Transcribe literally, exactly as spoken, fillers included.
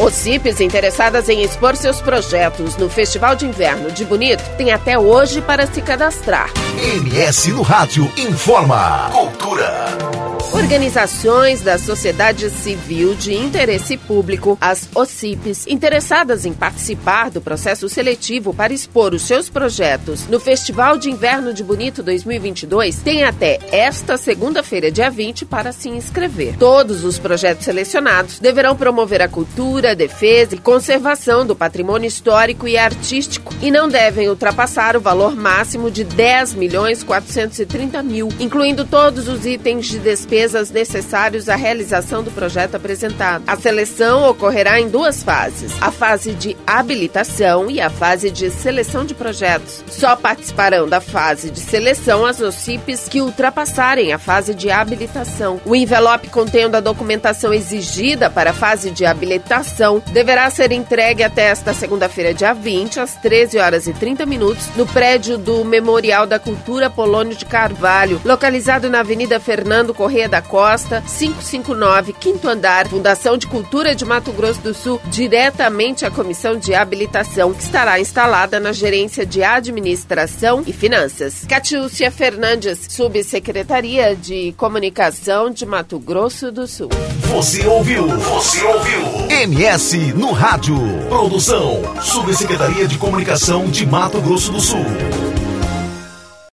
OCIPs interessadas em expor seus projetos no Festival de Inverno de Bonito têm até hoje para se cadastrar. M S no Rádio informa. Cultura. Organizações da sociedade civil de interesse público, as OCIPs, interessadas em participar do processo seletivo para expor os seus projetos no Festival de Inverno de Bonito dois mil e vinte e dois, têm até esta segunda-feira, dia vinte, para se inscrever. Todos os projetos selecionados deverão promover a cultura, defesa e conservação do patrimônio histórico e artístico e não devem ultrapassar o valor máximo de dez milhões quatrocentos e trinta mil, incluindo todos os itens de despesa necessários à realização do projeto apresentado. A seleção ocorrerá em duas fases, a fase de habilitação e a fase de seleção de projetos. Só participarão da fase de seleção as OCIPs que ultrapassarem a fase de habilitação. O envelope contendo a documentação exigida para a fase de habilitação deverá ser entregue até esta segunda-feira, dia vinte, às treze horas e trinta minutos, no prédio do Memorial da Cultura Polônio de Carvalho, localizado na Avenida Fernando Corrêa da Costa, quinhentos e cinquenta e nove, quinto andar, Fundação de Cultura de Mato Grosso do Sul, diretamente à Comissão de Habilitação, que estará instalada na Gerência de Administração e Finanças. Catiúcia Fernandes, Subsecretaria de Comunicação de Mato Grosso do Sul. Você ouviu? Você ouviu? M S no Rádio. Produção, Subsecretaria de Comunicação de Mato Grosso do Sul.